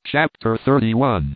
Chapter 31.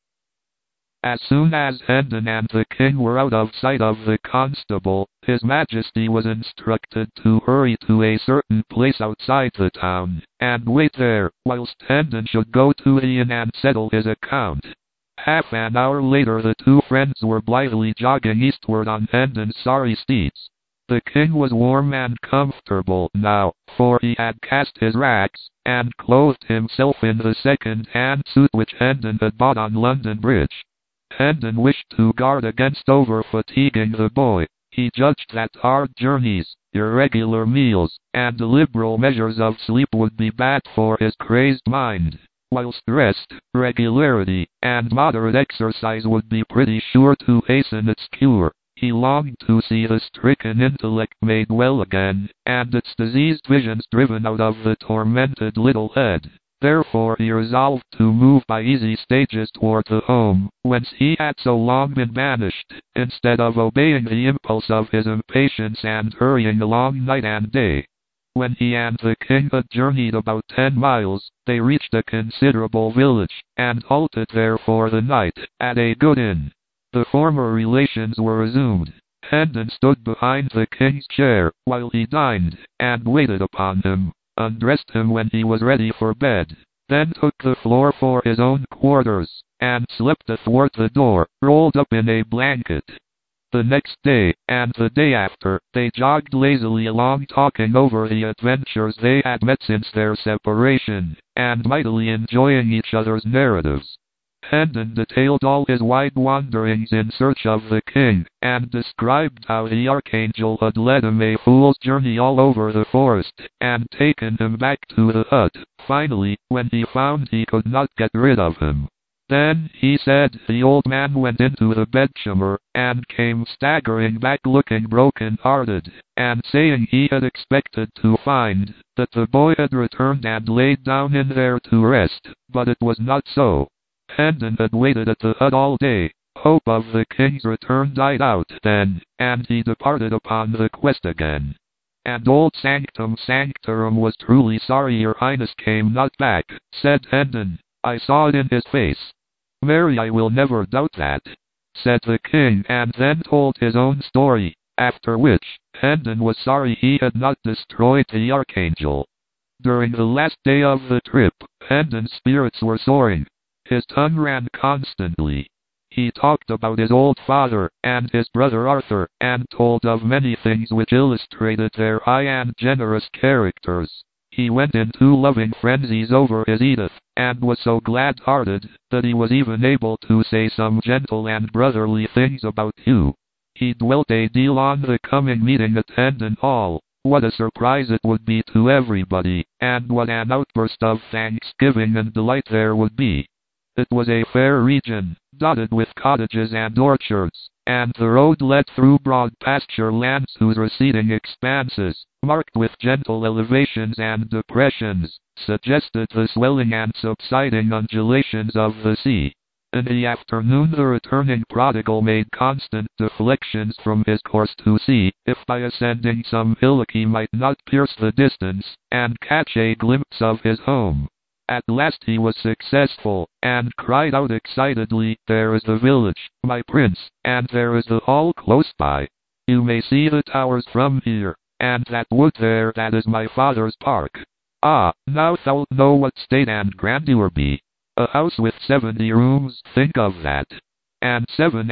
As soon as Hendon and the king were out of sight of the constable, his majesty was instructed to hurry to a certain place outside the town, and wait there, whilst Hendon should go to the inn and settle his account. Half an hour later the two friends were blithely jogging eastward on Hendon's sorry steeds. The king was warm and comfortable now, for he had cast his rags, and clothed himself in the second-hand suit which Hendon had bought on London Bridge. Hendon wished to guard against over-fatiguing the boy. He judged that hard journeys, irregular meals, and liberal measures of sleep would be bad for his crazed mind, whilst rest, regularity, and moderate exercise would be pretty sure to hasten its cure. He longed to see the stricken intellect made well again, and its diseased visions driven out of the tormented little head. Therefore he resolved to move by easy stages toward the home, whence he had so long been banished, instead of obeying the impulse of his impatience and hurrying along night and day. When he and the king had journeyed about 10 miles, they reached a considerable village, and halted there for the night, at a good inn. The former relations were resumed. Hendon stood behind the king's chair, while he dined, and waited upon him, undressed him when he was ready for bed, then took the floor for his own quarters, and slept athwart the door, rolled up in a blanket. The next day, and the day after, they jogged lazily along talking over the adventures they had met since their separation, and mightily enjoying each other's narratives. Hendon detailed all his wide wanderings in search of the king, and described how the archangel had led him a fool's journey all over the forest, and taken him back to the hut, finally, when he found he could not get rid of him. Then, he said, the old man went into the bedchamber, and came staggering back looking broken-hearted, and saying he had expected to find that the boy had returned and laid down in there to rest, but it was not so. Hendon had waited at the hut all day. Hope of the king's return died out then, and he departed upon the quest again. And old Sanctum Sanctorum was truly sorry your highness came not back, said Hendon. I saw it in his face. Marry, I will never doubt that, said the king, and then told his own story, after which, Hendon was sorry he had not destroyed the archangel. During the last day of the trip, Hendon's spirits were soaring. His tongue ran constantly. He talked about his old father, and his brother Arthur, and told of many things which illustrated their high and generous characters. He went into loving frenzies over his Edith, and was so glad-hearted, that he was even able to say some gentle and brotherly things about Hugh. He dwelt a deal on the coming meeting at Hendon Hall. What a surprise it would be to everybody, and what an outburst of thanksgiving and delight there would be. It was a fair region, dotted with cottages and orchards, and the road led through broad pasture lands whose receding expanses, marked with gentle elevations and depressions, suggested the swelling and subsiding undulations of the sea. In the afternoon the returning prodigal made constant deflections from his course to see if by ascending some hillock he might not pierce the distance, and catch a glimpse of his home. At last he was successful, and cried out excitedly, "There is the village, my prince, and there is the hall close by. You may see the towers from here, and that wood there, that is my father's park. Ah, now thou'lt know what state and grandeur be. A house with 70 rooms, think of that. And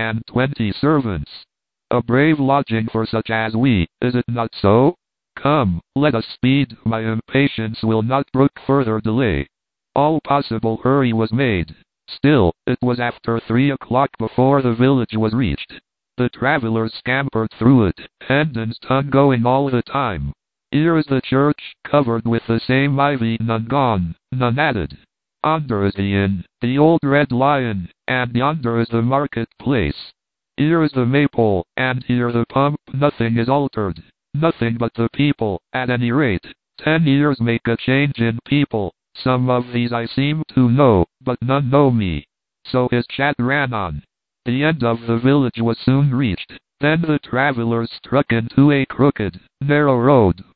27 servants. A brave lodging for such as we, is it not so? Come, let us speed, my impatience will not brook further delay." All possible hurry was made. Still, it was after 3 o'clock before the village was reached. The travelers scampered through it, Hendon's tongue going all the time. Here is the church, covered with the same ivy, none gone, none added. Yonder is the inn, the old Red Lion, and yonder is the market-place. Here is the maypole, and here the pump. Nothing is altered. Nothing but the people, at any rate. 10 years make a change in people. Some of these I seem to know, but none know me. So his chat ran on. The end of the village was soon reached. Then the travelers struck into a crooked, narrow road,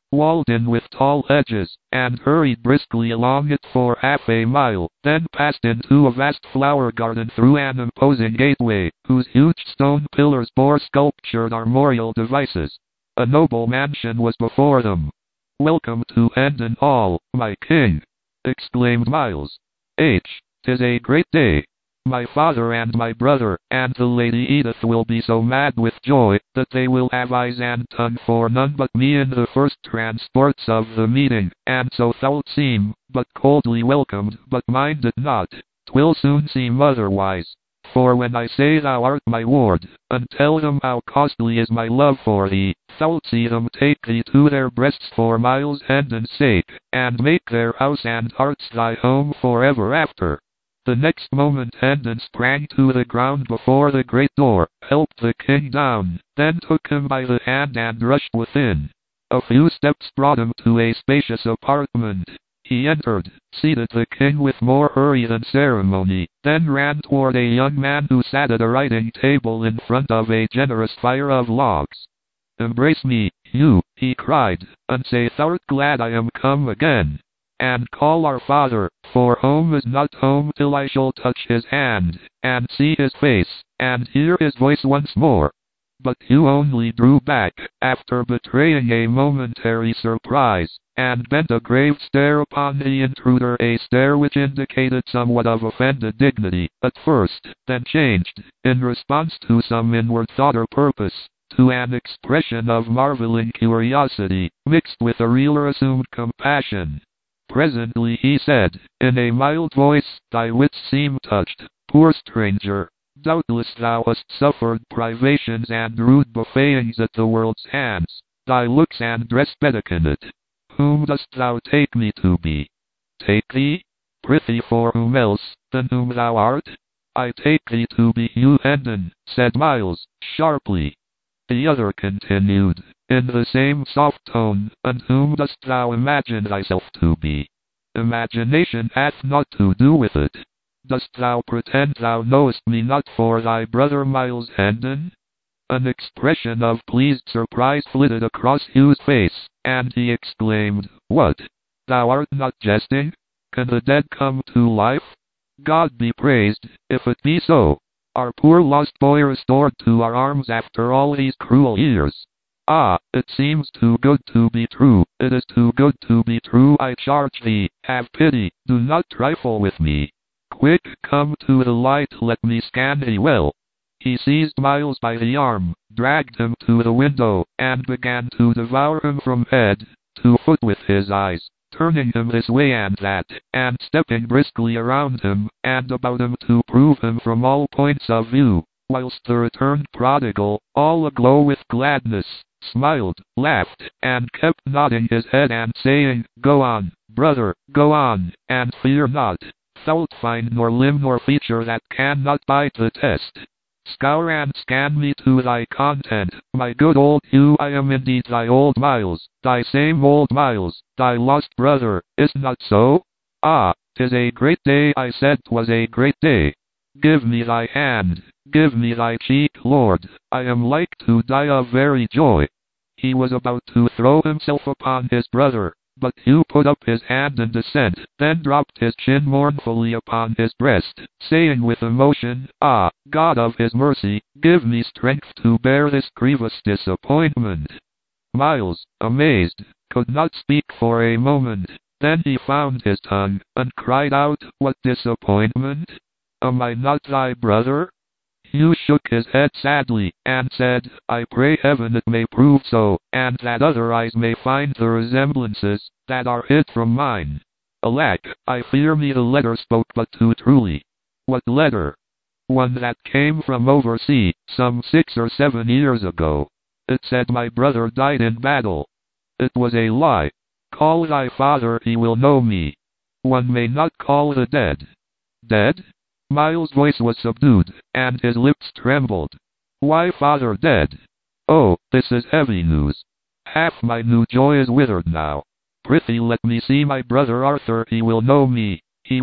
walled in with tall hedges, and hurried briskly along it for half a mile, then passed into a vast flower garden through an imposing gateway, whose huge stone pillars bore sculptured armorial devices. A noble mansion was before them. "Welcome to Hendon Hall, my king!" exclaimed Miles. "'Tis a great day. My father and my brother, and the Lady Edith will be so mad with joy, that they will have eyes and tongue for none but me in the first transports of the meeting, and so thou'lt seem, but coldly welcomed, but mind it not, 'twill soon seem otherwise. For when I say thou art my ward, and tell them how costly is my love for thee, thou'lt see them take thee to their breasts for Miles Hendon's sake, and make their house and hearts thy home for ever after." The next moment Hendon sprang to the ground before the great door, helped the king down, then took him by the hand and rushed within. A few steps brought him to a spacious apartment. He entered, seated the king with more hurry than ceremony, then ran toward a young man who sat at a writing table in front of a generous fire of logs. "Embrace me, Hugh," he cried, "and say thou'rt glad I am come again. And call our father, for home is not home till I shall touch his hand, and see his face, and hear his voice once more." But Hugh only drew back, after betraying a momentary surprise, and bent a grave stare upon the intruder, a stare which indicated somewhat of offended dignity, at first, then changed, in response to some inward thought or purpose, to an expression of marveling curiosity, mixed with a real or assumed compassion. Presently he said, in a mild voice, "Thy wits seem touched, poor stranger. Doubtless thou hast suffered privations and rude buffetings at the world's hands. Thy looks and dress betoken it. Whom dost thou take me to be?" "Take thee? Prithee, for whom else than whom thou art?" "I take thee to be Hugh Hendon," said Miles, sharply. The other continued, in the same soft tone, "And whom dost thou imagine thyself to be?" "Imagination hath naught to do with it. Dost thou pretend thou knowest me not for thy brother Miles Hendon?" An expression of pleased surprise flitted across Hugh's face, and he exclaimed, "What? Thou art not jesting? Can the dead come to life? God be praised, if it be so. Our poor lost boy restored to our arms after all these cruel years. Ah, it seems too good to be true. It is too good to be true. I charge thee, have pity, do not trifle with me. Quick, come to the light, let me scan thee well." He seized Miles by the arm, dragged him to the window, and began to devour him from head to foot with his eyes, turning him this way and that, and stepping briskly around him, and about him to prove him from all points of view, whilst the returned prodigal, all aglow with gladness, smiled, laughed, and kept nodding his head and saying, "Go on, brother, go on, and fear not. Thou'lt find nor limb nor feature that cannot bide the test. Scour and scan me to thy content, my good old Hugh. I am indeed thy old Miles, thy same old Miles, thy lost brother, is not so? Ah, 'tis a great day, I said 'twas a great day. Give me thy hand, give me thy cheek, Lord, I am like to die of very joy." He was about to throw himself upon his brother, but Hugh put up his hand in dissent, then dropped his chin mournfully upon his breast, saying with emotion, "Ah, God of his mercy, give me strength to bear this grievous disappointment." Miles, amazed, could not speak for a moment. Then he found his tongue, and cried out, "What disappointment? Am I not thy brother?" Hugh shook his head sadly, and said, "I pray heaven it may prove so, and that other eyes may find the resemblances that are hid from mine. Alack, I fear me the letter spoke but too truly." "What letter?" "One that came from oversea, some 6 or 7 years ago. It said my brother died in battle." "It was a lie. Call thy father, he will know me." "One may not call the dead." "Dead?" Miles' voice was subdued, and his lips trembled. "Why, father dead? Oh, this is heavy news. Half my new joy is withered now. Prithee let me see my brother Arthur, he will know me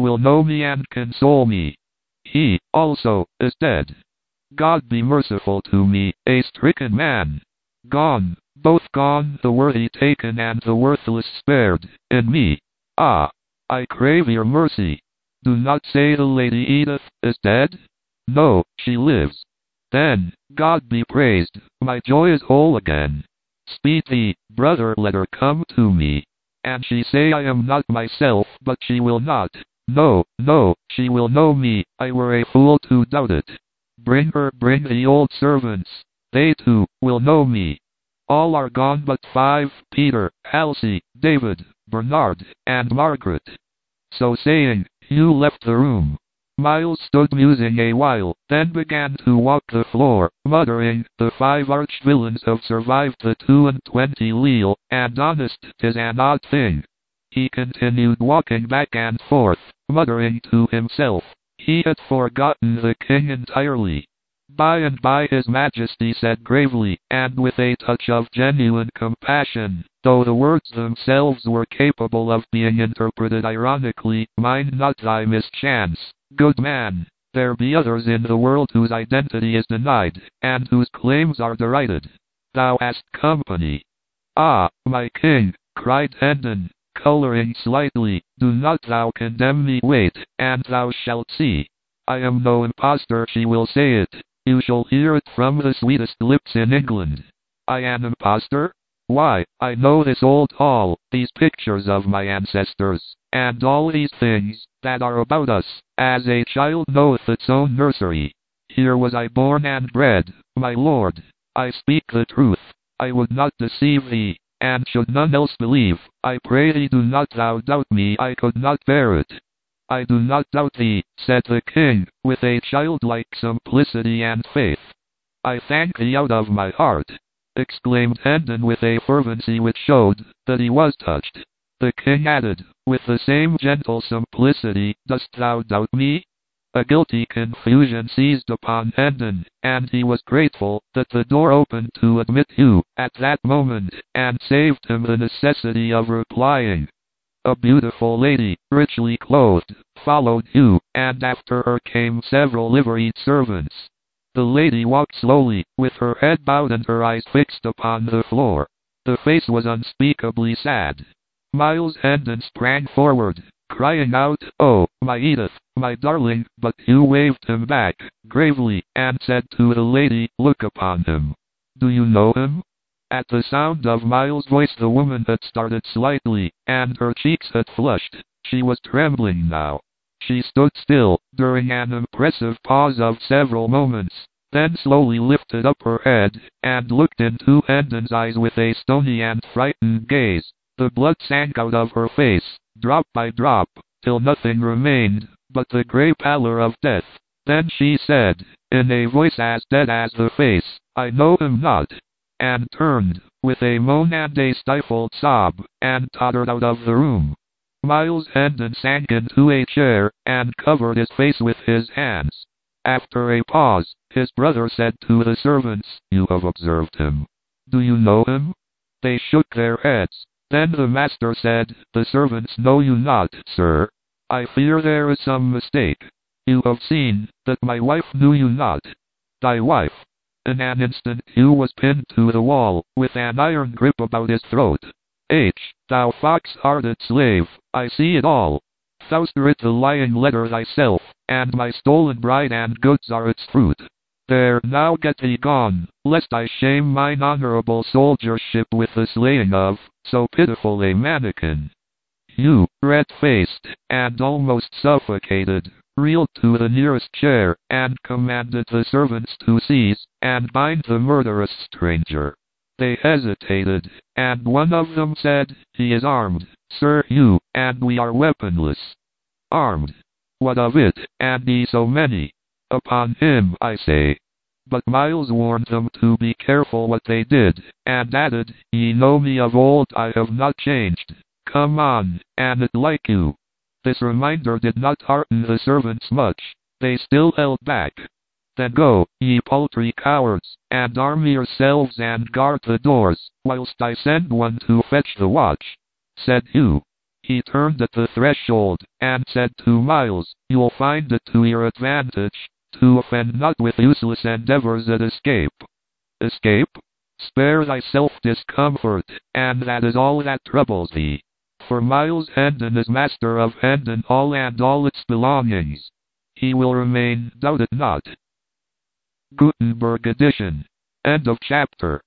and console me. He, also, is dead. God be merciful to me, a stricken man. Gone, Both gone, the worthy taken and the worthless spared. In me. Ah! I crave your mercy. Do not say the Lady Edith is dead? No, she lives. Then, God be praised, my joy is whole again. Speed thee, brother, let her come to me. And she say I am not myself, but she will not. No, no, she will know me, I were a fool to doubt it. Bring her, bring the old servants, they too will know me. All are gone but 5, Peter, Elsie, David, Bernard, and Margaret. So saying, Hugh left the room. Miles stood musing a while, then began to walk the floor, muttering, the 5 arch-villains have survived the 22 leal, and honest, 'tis an odd thing. He continued walking back and forth, muttering to himself. He had forgotten the king entirely. By and by His Majesty said gravely, and with a touch of genuine compassion, though the words themselves were capable of being interpreted ironically, mind not thy mischance, good man. There be others in the world whose identity is denied, and whose claims are derided. Thou hast company. Ah, my king, cried Hendon, coloring slightly, do not thou condemn me, wait, and thou shalt see. I am no impostor, she will say it. You shall hear it from the sweetest lips in England. I an impostor? Why, I know this old hall, these pictures of my ancestors, and all these things that are about us, as a child knoweth its own nursery. Here was I born and bred, my lord. I speak the truth. I would not deceive thee, and should none else believe, I pray thee do not thou doubt me, I could not bear it. I do not doubt thee, said the king, with a childlike simplicity and faith. I thank thee out of my heart, exclaimed Hendon with a fervency which showed that he was touched. The king added, with the same gentle simplicity, dost thou doubt me? A guilty confusion seized upon Hendon, and he was grateful that the door opened to admit Hugh at that moment, and saved him the necessity of replying. A beautiful lady, richly clothed, followed Hugh, and after her came several liveried servants. The lady walked slowly, with her head bowed and her eyes fixed upon the floor. The face was unspeakably sad. Miles Hendon sprang forward, crying out, "Oh, my Edith, my darling," but Hugh waved him back, gravely, and said to the lady, "Look upon him. Do you know him?" At the sound of Miles' voice the woman had started slightly, and her cheeks had flushed. She was trembling now. She stood still, during an impressive pause of several moments, then slowly lifted up her head, and looked into Hendon's eyes with a stony and frightened gaze. The blood sank out of her face, drop by drop, till nothing remained but the grey pallor of death. Then she said, in a voice as dead as the face, "I know him not," and turned, with a moan and a stifled sob, and tottered out of the room. Miles Hendon sank into a chair, and covered his face with his hands. After a pause, his brother said to the servants, "You have observed him. Do you know him?" They shook their heads. Then the master said, "The servants know you not, sir. I fear there is some mistake. You have seen that my wife knew you not." "Thy wife?" In an instant Hugh was pinned to the wall, with an iron grip about his throat. Thou fox-hearted slave, I see it all. Thou'st writ the lying letter thyself, and my stolen bride and goods are its fruit. There, now get thee gone, lest I shame mine honorable soldiership with the slaying of so pitiful a mannikin." Hugh, red-faced, and almost suffocated, reeled to the nearest chair, and commanded the servants to seize and bind the murderous stranger. They hesitated, and one of them said, "He is armed, Sir Hugh, and we are weaponless." "Armed? What of it, and ye so many? Upon him, I say." But Miles warned them to be careful what they did, and added, "Ye know me of old, I have not changed. Come on, and it like you." This reminder did not hearten the servants much. They still held back. "Then go, ye paltry cowards, and arm yourselves and guard the doors, whilst I send one to fetch the watch," said Hugh. He turned at the threshold, and said to Miles, "You'll find it to your advantage to offend not with useless endeavors at escape." "Escape?" Spare thyself discomfort, and that is all that troubles thee. For Miles Hendon is master of Hendon Hall and all its belongings. He will remain, doubt it not. Gutenberg edition. End of chapter.